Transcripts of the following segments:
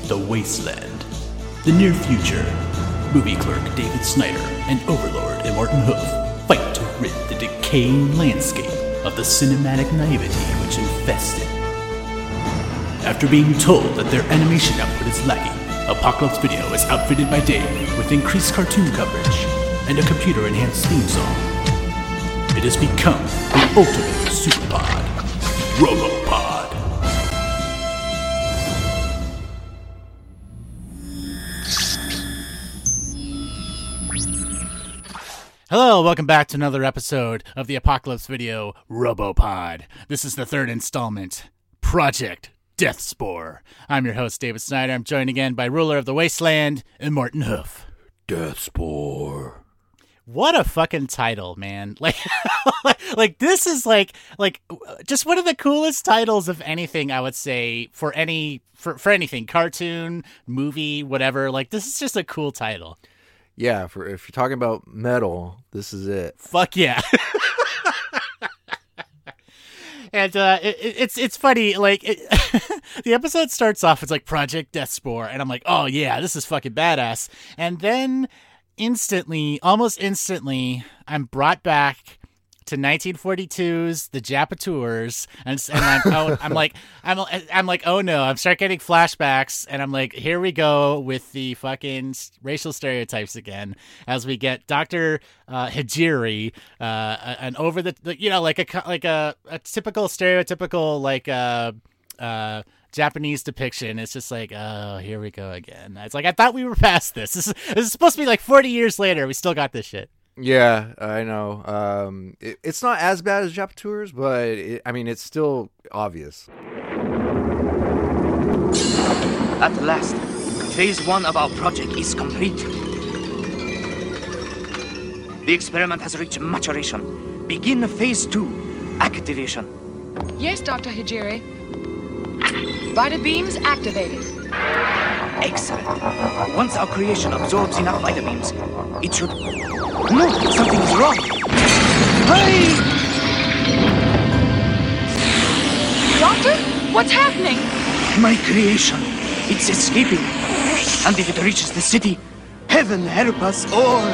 The Wasteland. The near future. Movie clerk David Snyder and Overlord Immortan Hoof fight to rid the decaying landscape of the cinematic naivety which infests it. After being told that their animation output is lacking, Apocalypse Video is outfitted by Dave with increased cartoon coverage and a computer-enhanced theme song. It has become the ultimate superpod, RoboPod. Hello, welcome back to another episode of the Apocalypse Video RoboPod. This is the third installment, Project Deathspore. I'm your host, David Snyder. I'm joined again by Ruler of the Wasteland, Immortan Hoof. Deathspore. What a fucking title, man. Like this is like just one of the coolest titles of anything, I would say, for anything, cartoon, movie, whatever. Like, this is just a cool title. Yeah, if you're talking about metal, this is it. Fuck yeah. And it's funny, like, the episode starts off, it's like Project Deathspore, and I'm like, oh yeah, this is fucking badass. And then almost instantly, I'm brought back to 1942's The Japatours, and I'm like, oh no, I'm start getting flashbacks, and I'm like, here we go with the fucking racial stereotypes again, as we get Dr. Hijiri, and over the like a typical stereotypical Japanese depiction. It's just like, oh, here we go again. It's like, I thought we were past this. This is supposed to be like 40 years later. We still got this shit. Yeah, I know. It's not as bad as Japatours, but it's still obvious. At last, phase 1 of our project is complete. The experiment has reached maturation. Begin phase 2, activation. Yes, Dr. Hijiri. Vital beams activated. Excellent. Once our creation absorbs enough vita beams, it should... No, something is wrong. Hurry! Doctor, what's happening? My creation. It's escaping. And if it reaches the city, heaven help us all.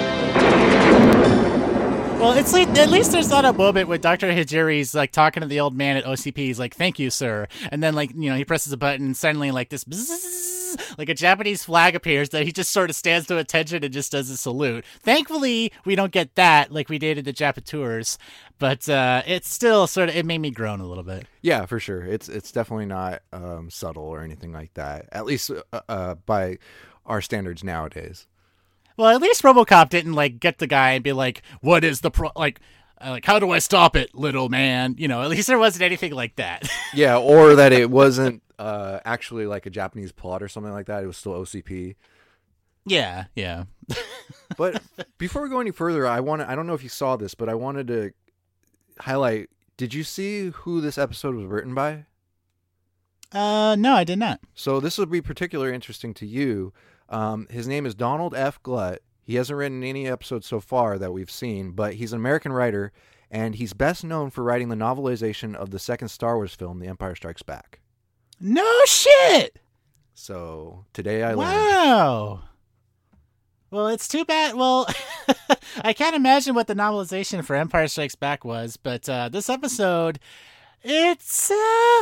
Well, it's like, at least there's not a moment when Dr. Hijiri's like talking to the old man at OCP. He's like, "Thank you, sir," and then he presses a button, and suddenly like this, bzzz, like a Japanese flag appears that he just sort of stands to attention and just does a salute. Thankfully, we don't get that like we did in the Japatours, but it's still it made me groan a little bit. Yeah, for sure. It's definitely not subtle or anything like that. At least by our standards nowadays. Well, at least RoboCop didn't like get the guy and be like, "What is the like how do I stop it, little man?" At least there wasn't anything like that. Yeah, or that it wasn't actually like a Japanese plot or something like that. It was still OCP. Yeah. But before we go any further, I don't know if you saw this, but I wanted to highlight. Did you see who this episode was written by? No, I did not. So this will be particularly interesting to you. His name is Donald F. Glut. He hasn't written any episodes so far that we've seen, but he's an American writer, and he's best known for writing the novelization of the second Star Wars film, The Empire Strikes Back. No shit! So, today I learned. Wow! Well, it's too bad. Well, I can't imagine what the novelization for Empire Strikes Back was, but this episode, it's...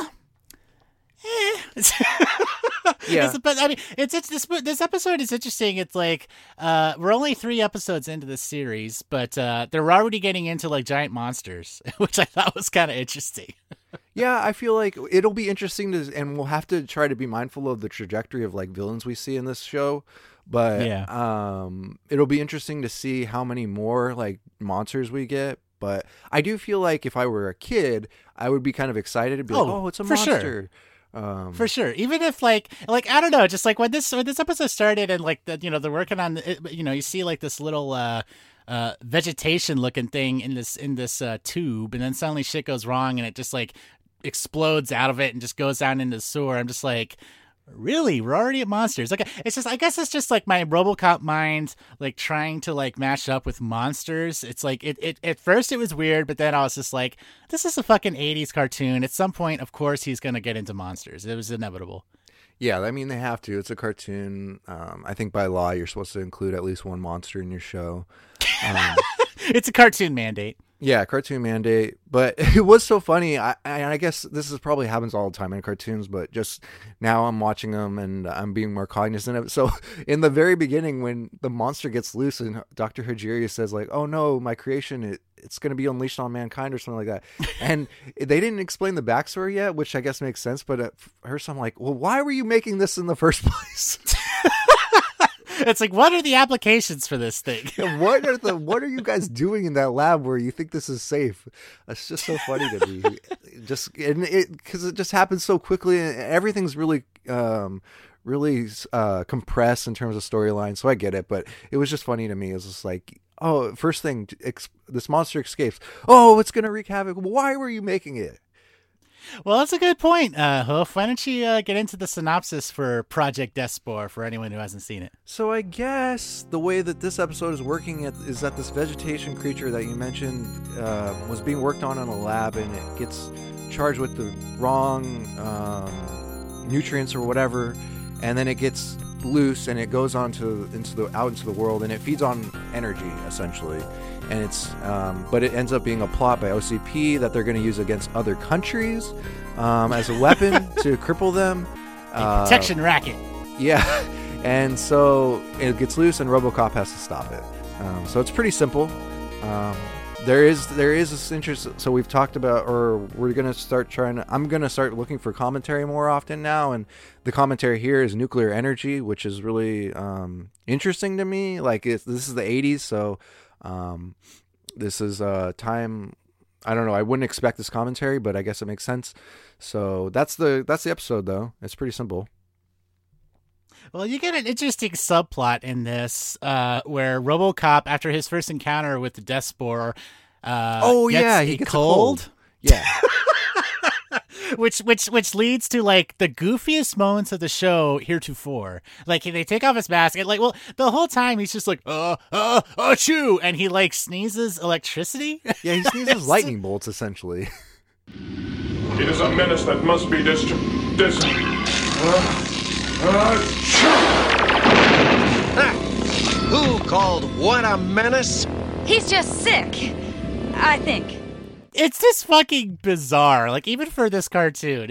Yeah. But I mean, this episode is interesting. It's like we're only 3 episodes into this series, but they're already getting into like giant monsters, which I thought was kind of interesting. Yeah, I feel like it'll be interesting and we'll have to try to be mindful of the trajectory of like villains we see in this show. But yeah. It'll be interesting to see how many more like monsters we get. But I do feel like if I were a kid, I would be kind of excited to be like, "Oh, it's a monster." Sure. For sure. Even if like I don't know, just like when this episode started and like they're working on you see like this little vegetation looking thing in this tube, and then suddenly shit goes wrong and it just like explodes out of it and just goes down into the sewer. I'm just like, really? We're already at monsters. Like, it's just, I guess it's just like my RoboCop mind, like trying to like mash up with monsters. It's like, it at first it was weird, but then I was just like, this is a fucking 80s cartoon. At some point, of course, he's going to get into monsters. It was inevitable. Yeah, I mean, they have to. It's a cartoon. I think by law, you're supposed to include at least one monster in your show. It's a cartoon mandate. Yeah, cartoon mandate. But it was so funny. I guess this is probably happens all the time in cartoons, but just now I'm watching them and I'm being more cognizant of it. So in the very beginning, when the monster gets loose and Dr. Hajiri says like, "Oh no, my creation, it's going to be unleashed on mankind," or something like that. And they didn't explain the backstory yet, which I guess makes sense. But at first I'm like, well, why were you making this in the first place? It's like, what are the applications for this thing? What are you guys doing in that lab where you think this is safe? That's just so funny to me. Because it just happens so quickly, and everything's really compressed in terms of storyline. So I get it, but it was just funny to me. It was just like, oh, first thing, this monster escapes. Oh, it's gonna wreak havoc. Why were you making it? Well, that's a good point, Hoof. Why don't you get into the synopsis for Project Deathspore for anyone who hasn't seen it? So I guess the way that this episode is working is that this vegetation creature that you mentioned was being worked on in a lab, and it gets charged with the wrong nutrients or whatever, and then it gets loose and it goes out into the world, and it feeds on energy essentially. And it's but it ends up being a plot by OCP that they're going to use against other countries as a weapon to cripple them. A protection racket. Yeah, and so it gets loose, and RoboCop has to stop it. So it's pretty simple. There is this interest. So we've talked about, or we're going to start I'm going to start looking for commentary more often now, and the commentary here is nuclear energy, which is really interesting to me. Like this is the 80s, so. This is a time, I don't know, I wouldn't expect this commentary, but I guess it makes sense. So that's the episode, though. It's pretty simple. Well, you get an interesting subplot in this where RoboCop, after his first encounter with the Deathspore, he gets a cold. Yeah. Which leads to like the goofiest moments of the show heretofore. Like they take off his mask and like, well, the whole time he's just like, achoo, and he like sneezes electricity. Yeah, he sneezes lightning bolts essentially. It is a menace that must be Who called what a menace? He's just sick, I think. It's just fucking bizarre. Like even for this cartoon,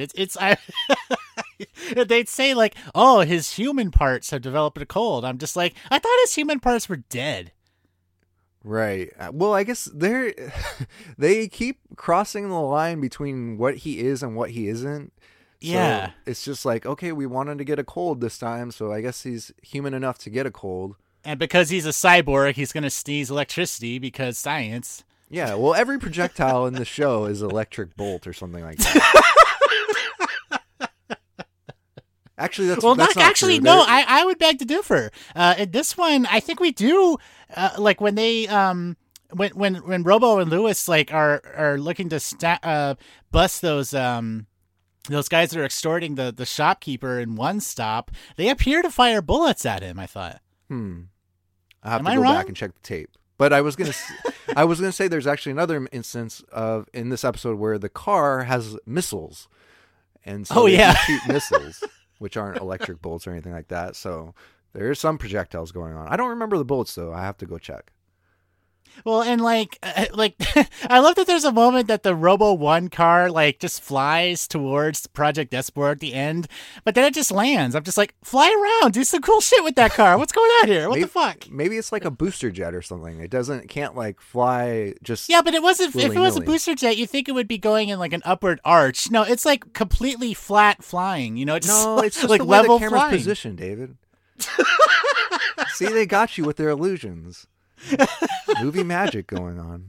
they'd say like, "Oh, his human parts have developed a cold." I'm just like, I thought his human parts were dead. Right. Well, I guess they keep crossing the line between what he is and what he isn't. Yeah. So it's just like, okay, we want him to get a cold this time, so I guess he's human enough to get a cold. And because he's a cyborg, he's going to sneeze electricity because science. Yeah, well, every projectile in the show is electric bolt or something like that. Actually, that's not true. No. I would beg to differ. In this one, I think we do like when they when Robo and Lewis like are looking to bust those guys that are extorting the shopkeeper in One Stop. They appear to fire bullets at him. I thought. I have to go back and check the tape. But I was gonna say there's actually another instance in this episode where the car has missiles, and so they shoot missiles, which aren't electric bolts or anything like that. So there's some projectiles going on. I don't remember the bullets though. I have to go check. Well, and like I love that there's a moment that the Robo 1 car like just flies towards Project Deathspore at the end, but then it just lands. I'm just like, fly around, do some cool shit with that car. What's going on here? What the fuck? Maybe it's like a booster jet or something. It can't like fly just. Yeah, but it wasn't. If it was a booster jet, you think it would be going in like an upward arch. No, it's like completely flat flying. You know, it's just like the level the camera's flying. Position, David. See, they got you with their illusions. Movie magic going on.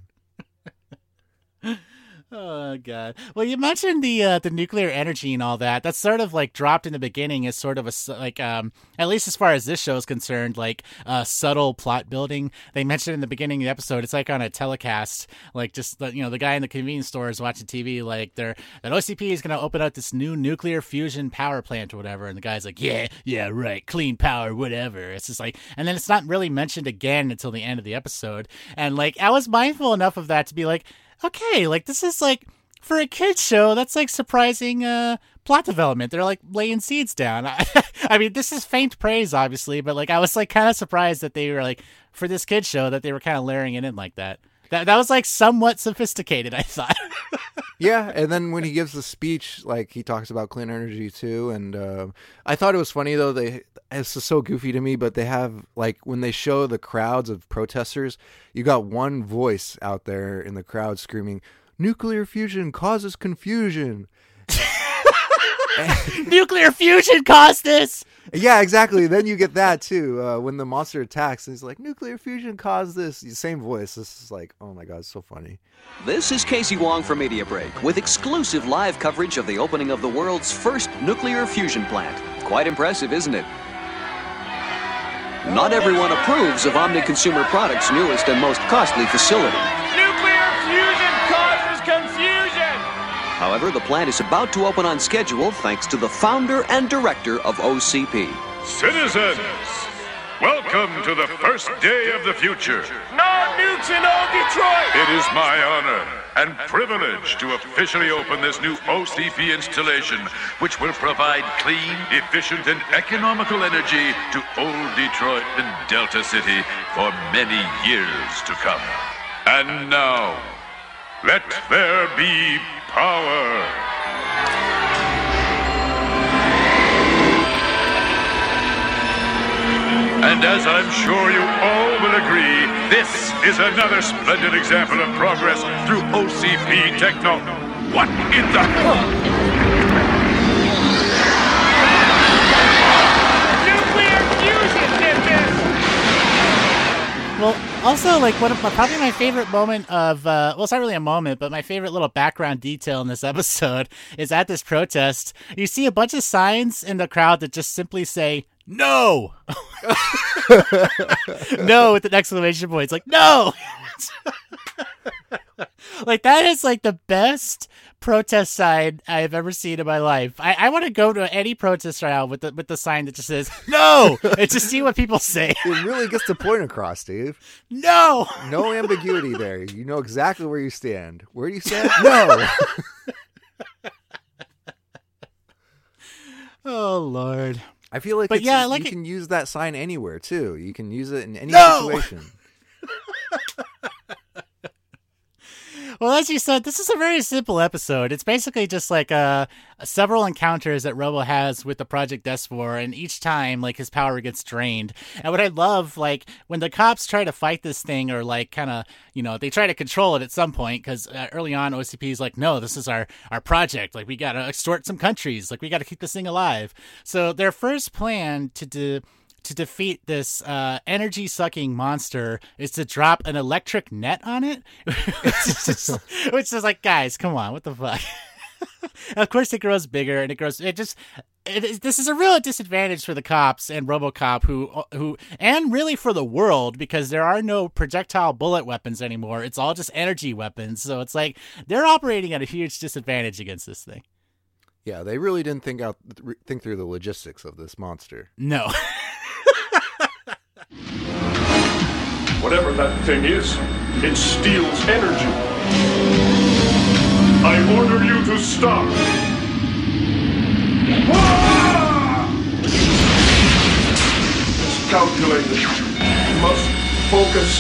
Oh god. Well, you mentioned the nuclear energy and all that. That's sort of like dropped in the beginning as sort of a like at least as far as this show is concerned, like subtle plot building. They mentioned in the beginning of the episode, it's like on a telecast, like just the guy in the convenience store is watching TV, like that OCP is going to open up this new nuclear fusion power plant or whatever, and the guy's like, yeah, right, clean power, whatever. It's just like, and then it's not really mentioned again until the end of the episode. And like I was mindful enough of that to be like, okay, like this is like for a kids show, that's like surprising plot development. They're like laying seeds down. I mean, this is faint praise, obviously, but like I was like kind of surprised that they were like, for this kid show, that they were kind of layering it in like that. That was like somewhat sophisticated, I thought. Yeah, and then when he gives the speech, like he talks about clean energy too, and I thought it was funny though. It's so goofy to me, but they have like when they show the crowds of protesters, you got one voice out there in the crowd screaming, "Nuclear fusion causes confusion." Nuclear fusion caused this. Yeah, exactly. Then you get that too when the monster attacks. And he's like, "Nuclear fusion caused this." Same voice. This is like, oh my god, it's so funny. This is Casey Wong for Media Break with exclusive live coverage of the opening of the world's first nuclear fusion plant. Quite impressive, isn't it? Not everyone approves of Omni Consumer Products' newest and most costly facility. Nuclear fusion causes confusion! However, the plant is about to open on schedule thanks to the founder and director of OCP. Citizens, welcome to the first day of the future. No nukes in old Detroit! It is my honor and privilege to officially open this new OCP installation, which will provide clean, efficient, and economical energy to old Detroit and Delta City for many years to come. And now, let there be power. And as I'm sure you all will agree, this is another splendid example of progress through OCP techno. What in the... Nuclear fusion did this! Well, also, like, probably my favorite moment of, well, it's not really a moment, but my favorite little background detail in this episode is at this protest, you see a bunch of signs in the crowd that just simply say, "No!" No, with an exclamation point. It's like, no! Like, that is, like, the best protest sign I've ever seen in my life. I want to go to any protest trial with the sign that just says, "No!" and just see what people say. It really gets the point across, Steve. No! No ambiguity there. You know exactly where you stand. Where do you stand? No! Oh, Lord. I feel like, you can use that sign anywhere, too. You can use it in any situation. Well, as you said, this is a very simple episode. It's basically just like several encounters that Robo has with the Project Despor, and each time, like, his power gets drained. And what I love, like, when the cops try to fight this thing, or, like, kind of, you know, they try to control it at some point, because early on, OCP is like, "No, this is our project. Like, we got to extort some countries. Like, we got to keep this thing alive." So their first plan to defeat this energy-sucking monster is to drop an electric net on it, which is like, guys, come on, what the fuck? Of course, it grows bigger, and this is a real disadvantage for the cops and RoboCop, who, and really for the world, because there are no projectile bullet weapons anymore. It's all just energy weapons. So it's like they're operating at a huge disadvantage against this thing. Yeah, they really didn't think through the logistics of this monster. No. Whatever that thing is, it steals energy. I order you to stop. It's calculated. You must focus.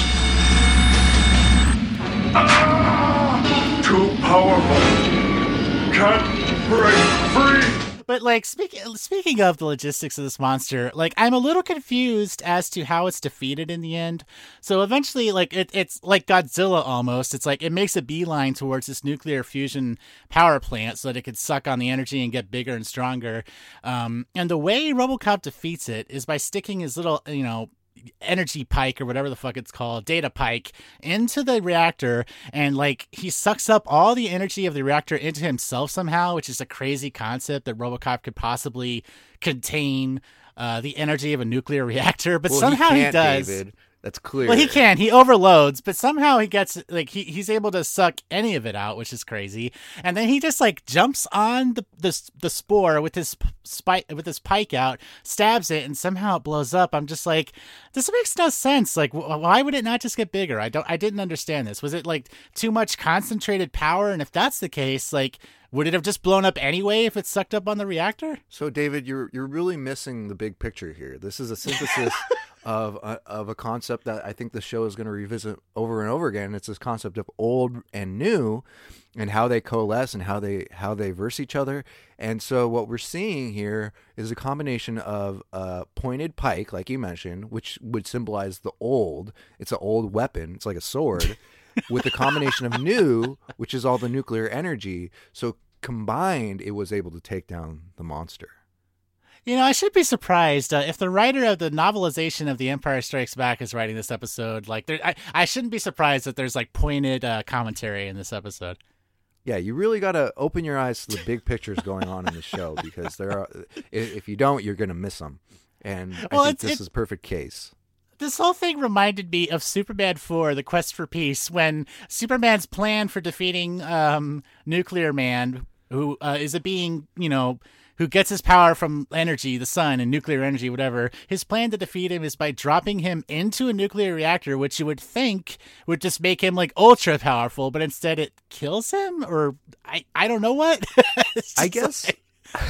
Too powerful. Can't break free. But, like, speaking of the logistics of this monster, like, I'm a little confused as to how it's defeated in the end. So eventually, like, it's like Godzilla almost. It's like it makes a beeline towards this nuclear fusion power plant so that it could suck on the energy and get bigger and stronger. And the way RoboCop defeats it is by sticking his little, you know, energy pike or whatever the fuck it's called, data pike, into the reactor, and like he sucks up all the energy of the reactor into himself somehow, which is a crazy concept that RoboCop could possibly contain the energy of a nuclear reactor, but somehow he does. David. That's clear. Well, he can. He overloads, but somehow he gets like he's able to suck any of it out, which is crazy. And then he just like jumps on the spore with his pike out, stabs it, and somehow it blows up. I'm just like, this makes no sense. Like, why would it not just get bigger? I didn't understand this. Was it like too much concentrated power? And if that's the case, like, would it have just blown up anyway if it sucked up on the reactor? So, David, you're really missing the big picture here. This is a synthesis of a concept that I think the show is going to revisit over and over again. It's this concept of old and new, and how they coalesce and how they verse each other. And so, what we're seeing here is a combination of a pointed pike, like you mentioned, which would symbolize the old. It's an old weapon. It's like a sword. With a combination of new, which is all the nuclear energy. So combined, it was able to take down the monster. You know, I should be surprised if the writer of the novelization of The Empire Strikes Back is writing this episode. Like, I shouldn't be surprised that there's like pointed commentary in this episode. Yeah, you really got to open your eyes to the big pictures going on in the show, because there are. If you don't, you're going to miss them. And I think this is a perfect case. This whole thing reminded me of Superman 4, The Quest for Peace, when Superman's plan for defeating Nuclear Man, who is a being, you know, who gets his power from energy, the sun, and nuclear energy, whatever. His plan to defeat him is by dropping him into a nuclear reactor, which you would think would just make him, like, ultra powerful, but instead it kills him? Or I don't know what. I guess... Like,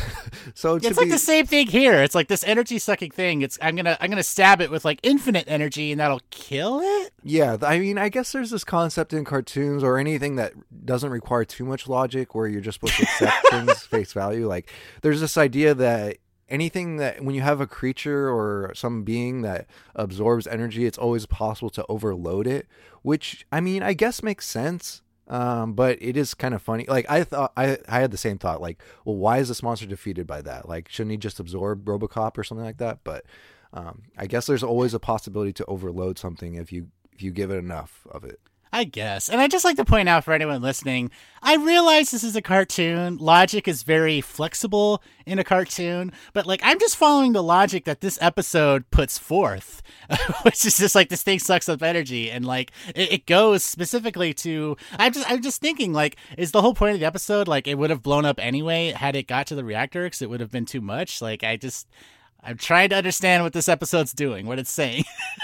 so it's like the same thing here. It's like this energy sucking thing. I'm gonna stab it with like infinite energy, and that'll kill it. Yeah, I mean, I guess there's this concept in cartoons or anything that doesn't require too much logic, where you're just supposed to accept things face value. Like, there's this idea that anything that when you have a creature or some being that absorbs energy, it's always possible to overload it. Which, I mean, I guess makes sense. But it is kind of funny. Like, I thought, I had the same thought. Like, well, why is this monster defeated by that? Like, shouldn't he just absorb RoboCop or something like that? But I guess there's always a possibility to overload something if you give it enough of it. I guess. And I'd just like to point out for anyone listening, I realize this is a cartoon. Logic is very flexible in a cartoon, but like, I'm just following the logic that this episode puts forth, which is just like, this thing sucks up energy. And like, it goes specifically to, I'm just thinking, like, is the whole point of the episode, like, it would have blown up anyway had it got to the reactor, because it would have been too much. Like, I'm trying to understand what this episode's doing, what it's saying.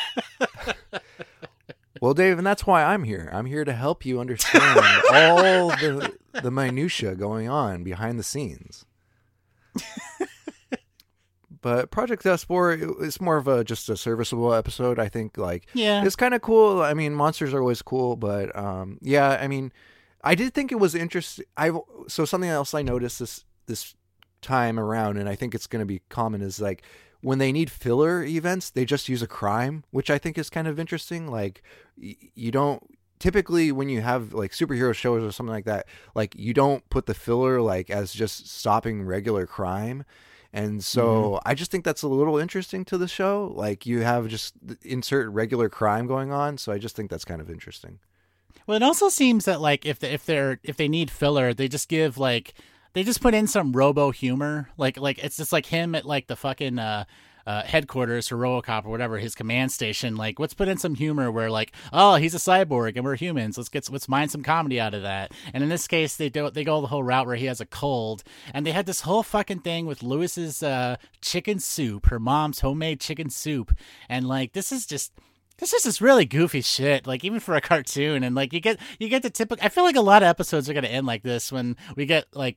Well, Dave, and that's why I'm here. I'm here to help you understand all the minutia going on behind the scenes. But Project Deathspore, it's more of just a serviceable episode, I think. Like, yeah, it's kind of cool. I mean, monsters are always cool, but yeah, I mean, I did think it was interesting. So something else I noticed this time around, and I think it's going to be common, is like, when they need filler events, they just use a crime, which I think is kind of interesting. Like, you don't typically, when you have like superhero shows or something like that, like, you don't put the filler like as just stopping regular crime. And so I just think that's a little interesting to the show. Like, you have just insert regular crime going on. So I just think that's kind of interesting. Well, it also seems that like if they need filler, they just give like, they just put in some robo humor, like it's just like him at like the fucking headquarters for RoboCop or whatever, his command station. Like, let's put in some humor where like, oh, he's a cyborg and we're humans. Let's mine some comedy out of that. And in this case, they go the whole route where he has a cold, and they had this whole fucking thing with Lois's chicken soup, her mom's homemade chicken soup, and like this is just this really goofy shit, like, even for a cartoon. And like, you get the typical, I feel like a lot of episodes are going to end like this, when we get like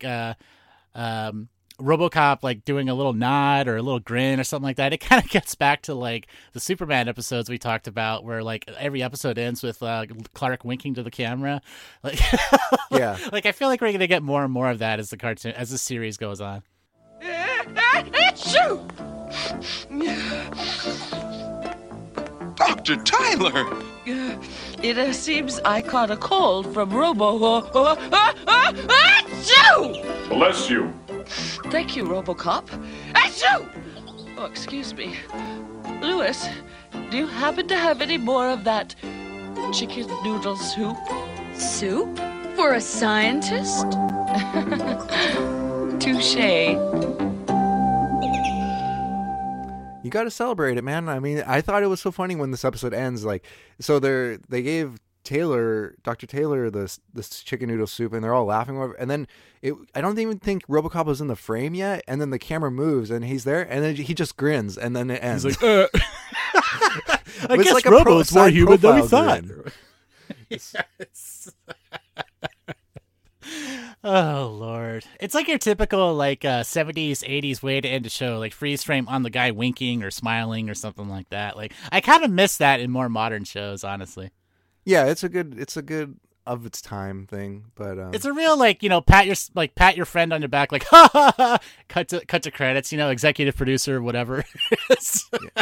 RoboCop like doing a little nod or a little grin or something like that. It kind of gets back to like the Superman episodes we talked about, where like every episode ends with Clark winking to the camera. Like, yeah, like, I feel like we're going to get more and more of that as the series goes on. Achoo! Dr. Tyler! It seems I caught a cold from Achoo! Bless you. Thank you, RoboCop. Achoo! Oh, excuse me. Louis, do you happen to have any more of that chicken noodle soup? Soup? For a scientist? Touché. you got to celebrate it, man. I mean, I thought it was so funny when this episode ends. Like, so they gave Dr. Taylor, this chicken noodle soup, and they're all laughing over. And then I don't even think RoboCop was in the frame yet. And then the camera moves, and he's there, and then he just grins, and then it ends. He's like, I guess like Robo's more human than we thought. Yes. Oh Lord, it's like your typical like 70s 80s way to end a show, like freeze frame on the guy winking or smiling or something like that. Like I kind of miss that in more modern shows, honestly. Yeah, it's a good of its time thing, but it's a real like, you know, pat your friend on your back, like ha ha ha. Cut to credits, you know, executive producer, whatever. Yeah.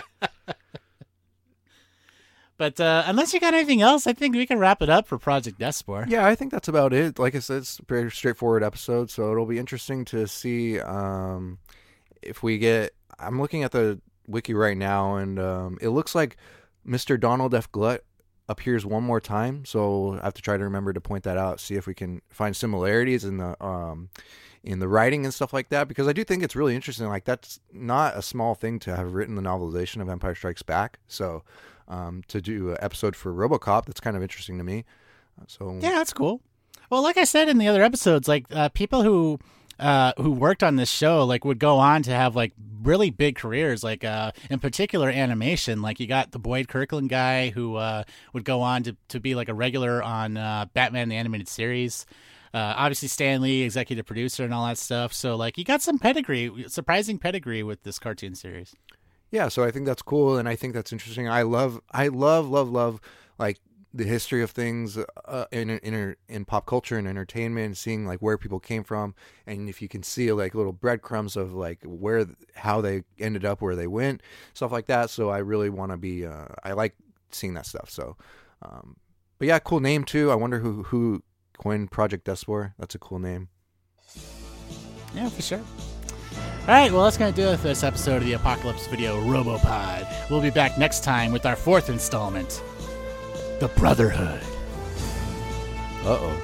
But unless you got anything else, I think we can wrap it up for Project Deathspore. Yeah, I think that's about it. Like I said, it's a very straightforward episode, so it'll be interesting to see if we get... I'm looking at the wiki right now, and it looks like Mr. Donald F. Glut appears one more time, so I have to try to remember to point that out, see if we can find similarities in the writing and stuff like that, because I do think it's really interesting. Like, that's not a small thing to have written the novelization of Empire Strikes Back, so... to do an episode for RoboCop, that's kind of interesting to me. So yeah, that's cool. Well, like I said in the other episodes, like people who worked on this show like would go on to have like really big careers. Like in particular, animation. Like you got the Boyd Kirkland guy who would go on to be like a regular on Batman the Animated Series. Obviously, Stan Lee, executive producer, and all that stuff. So like you got some pedigree, surprising pedigree with this cartoon series. Yeah, so I think that's cool, and I think that's interesting. I love like the history of things in pop culture and entertainment, and seeing like where people came from, and if you can see like little breadcrumbs of like how they ended up where they went, stuff like that. So I really want to be. I like seeing that stuff. So, but yeah, cool name too. I wonder who coined Project Deathspore. That's a cool name. Yeah, for sure. All right, well, that's going to do it for this episode of the Apocalypse Video RoboPod. We'll be back next time with our 4th installment, The Brotherhood. Uh-oh.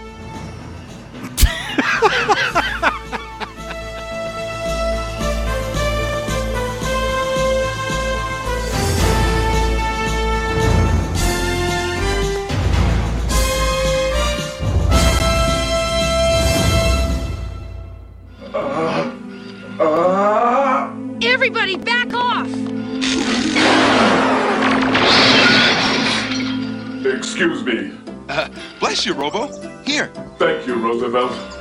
Everybody back off! Excuse me. Bless you, Robo. Here. Thank you, Roosevelt.